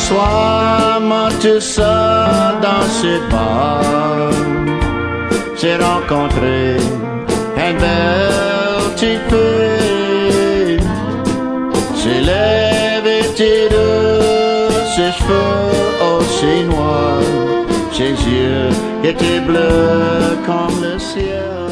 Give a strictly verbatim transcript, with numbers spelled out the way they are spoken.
soir, moi tout seul dans ce bar, j'ai rencontré une belle petite fille. J'ai levé tes deux, ses cheveux aussi noirs, ses yeux étaient bleus comme le ciel.